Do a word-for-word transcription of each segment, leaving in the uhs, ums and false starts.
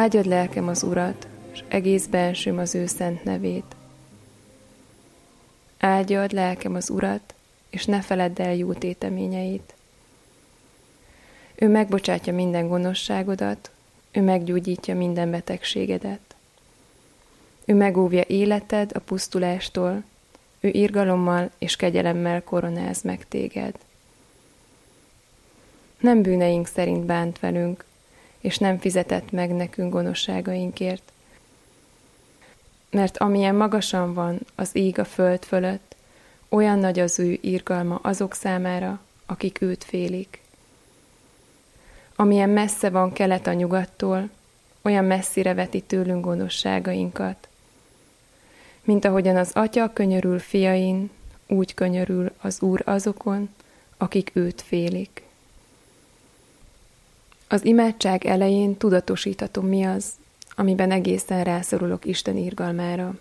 Áldjad lelkem az Urat, és egész bensőm az ő szent nevét. Áldjad lelkem az Urat, és ne feledd el jó téteményeit. Ő megbocsátja minden gonoszságodat, ő meggyógyítja minden betegségedet. Ő megóvja életed a pusztulástól, ő irgalommal és kegyelemmel koronáz meg téged. Nem bűneink szerint bánt velünk, és nem fizetett meg nekünk gonoszságainkért. Mert amilyen magasan van az ég a föld fölött, olyan nagy az ő irgalma azok számára, akik őt félik. Amilyen messze van kelet a nyugattól, olyan messzire veti tőlünk gonoszságainkat. Mint ahogyan az Atya könyörül fiain, úgy könyörül az Úr azokon, akik őt félik. Az imádság elején tudatosíthatom, mi az, amiben egészen rászorulok Isten irgalmára.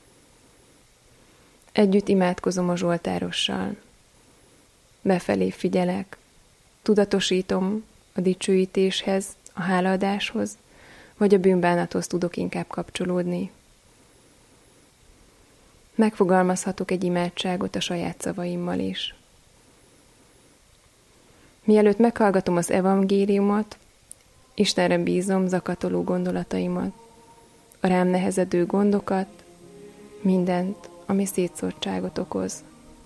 Együtt imádkozom a zsoltárossal. Befelé figyelek, tudatosítom a dicsőítéshez, a hálaadáshoz, vagy a bűnbánathoz tudok inkább kapcsolódni. Megfogalmazhatok egy imádságot a saját szavaimmal is. Mielőtt meghallgatom az evangéliumot, Istenre bízom zakatoló gondolataimat, a rám nehezedő gondokat, mindent, ami szétszórtságot okoz.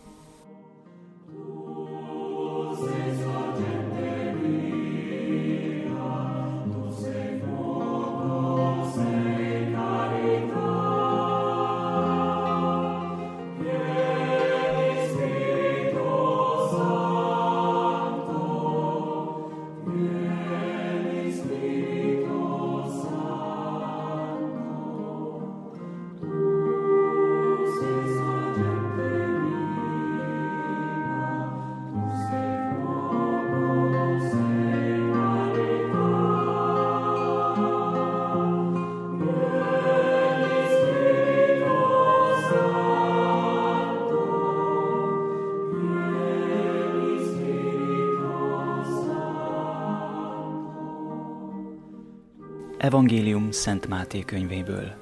Evangélium Szent Máté könyvéből.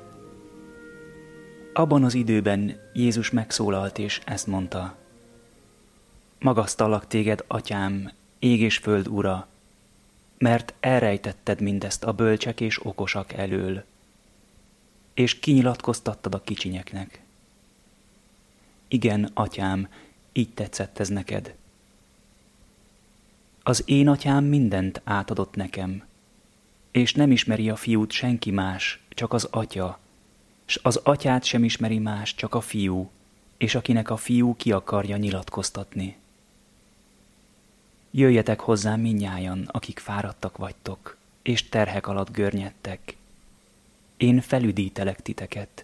Abban az időben Jézus megszólalt és ezt mondta: Magasztallak téged, Atyám, ég és föld Ura, mert elrejtetted mindezt a bölcsek és okosak elől, és kinyilatkoztattad a kicsinyeknek. Igen, Atyám, így tetszett ez neked. Az én Atyám mindent átadott nekem, és nem ismeri a fiút senki más, csak az Atya, s az Atyát sem ismeri más, csak a fiú, és akinek a fiú ki akarja nyilatkoztatni. Jöjjetek hozzám mindnyájan, akik fáradtak vagytok, és terhek alatt görnyedtek. Én felüdítelek titeket.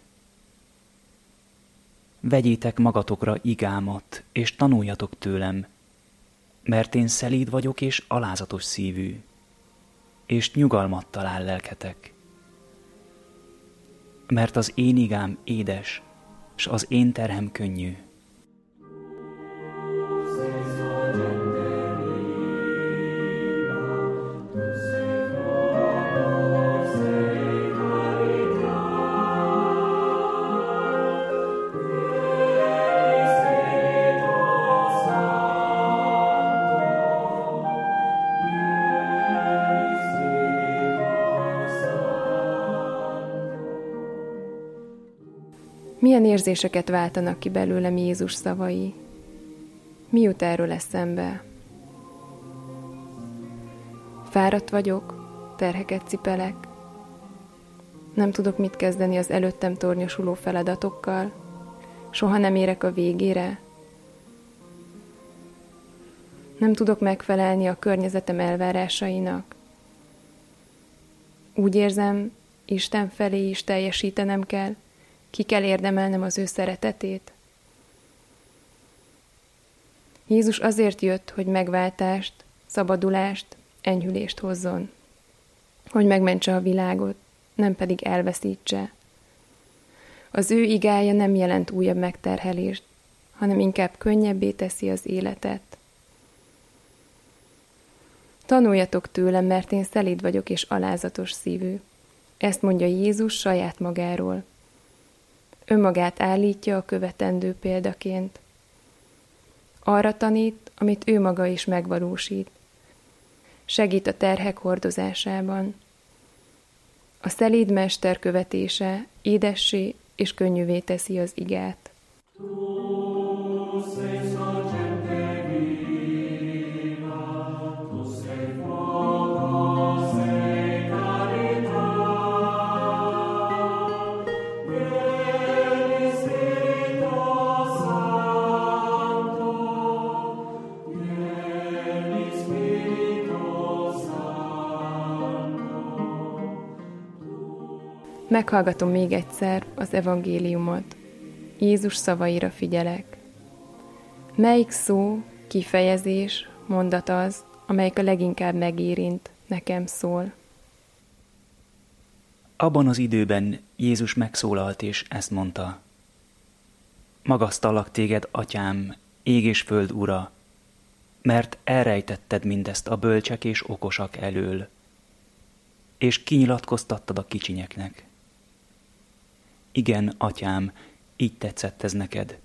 Vegyétek magatokra igámat, és tanuljatok tőlem, mert én szelíd vagyok és alázatos szívű, és nyugalmat talál lelketek. Mert az én igám édes, s az én terhem könnyű. Milyen érzéseket váltanak ki belőlem Jézus szavai? Mi jut erről eszembe? Fáradt vagyok, terheket cipelek. Nem tudok mit kezdeni az előttem tornyosuló feladatokkal. Soha nem érek a végére. Nem tudok megfelelni a környezetem elvárásainak. Úgy érzem, Isten felé is teljesítenem kell, ki kell érdemelnem az ő szeretetét. Jézus azért jött, hogy megváltást, szabadulást, enyhülést hozzon. Hogy megmentse a világot, nem pedig elveszítse. Az ő igája nem jelent újabb megterhelést, hanem inkább könnyebbé teszi az életet. Tanuljatok tőlem, mert én szelíd vagyok és alázatos szívű, Ezt mondja Jézus saját magáról. Önmagát állítja a követendő példaként. Arra tanít, amit ő maga is megvalósít. Segít a terhek hordozásában. A szelíd mester követése édessé és könnyűvé teszi az igát. Meghallgatom még egyszer az evangéliumot. Jézus szavaira figyelek. Melyik szó, kifejezés, mondat az, amelyik a leginkább megérint, nekem szól? Abban az időben Jézus megszólalt, és ezt mondta. Magasztallak téged, atyám, ég és föld ura, mert elrejtetted mindezt a bölcsek és okosak elől, és kinyilatkoztattad a kicsinyeknek. Igen, atyám, így tetszett ez neked.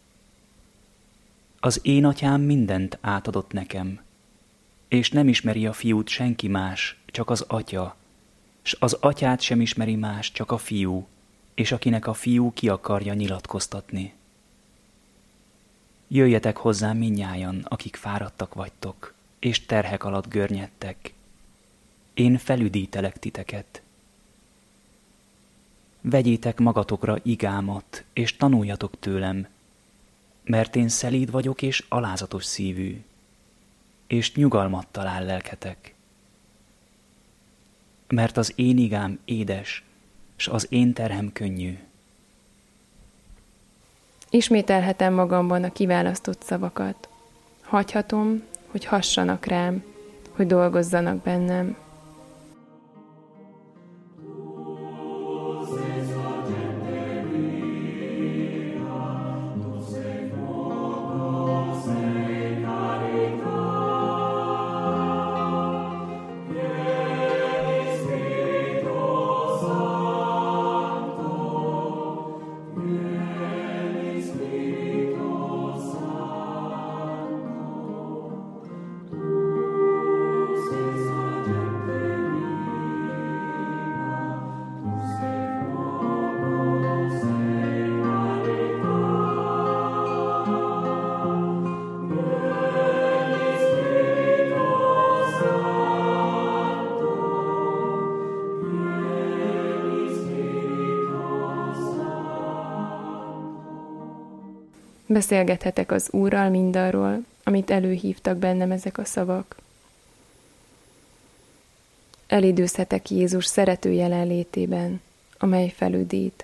Az én atyám mindent átadott nekem, és nem ismeri a fiút senki más, csak az atya, s az atyát sem ismeri más, csak a fiú, és akinek a fiú ki akarja nyilatkoztatni. Jöjjetek hozzám mindnyájan, akik fáradtak vagytok, és terhek alatt görnyedtek. Én felüdítelek titeket. Vegyétek magatokra igámat, és tanuljatok tőlem, mert én szelíd vagyok és alázatos szívű, és nyugalmat talál lelketek. Mert az én igám édes, s az én terhem könnyű. Ismételhetem magamban a kiválasztott szavakat. Hagyhatom, hogy hassanak rám, hogy dolgozzanak bennem. Beszélgethetek az Úrral mindarról, amit előhívtak bennem ezek a szavak. Elidőzhetek Jézus szerető jelenlétében, amely felüdít.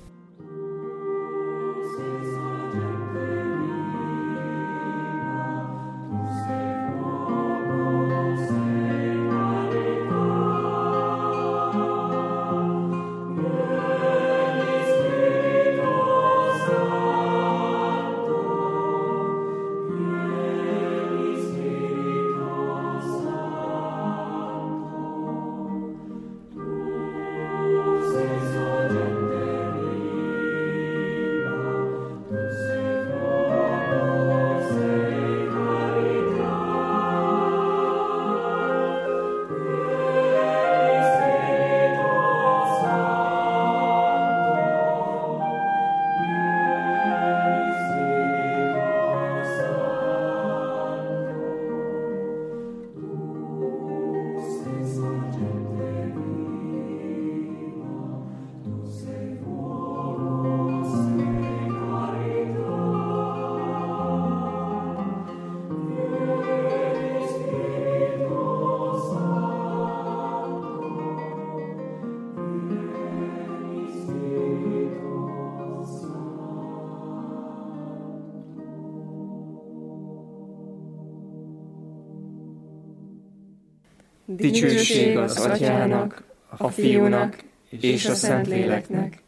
Dicsőség az Atyának, a Fiúnak és a Szentléleknek,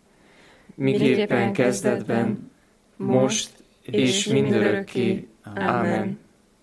miképpen kezdetben, most és mindörökké. Ámen.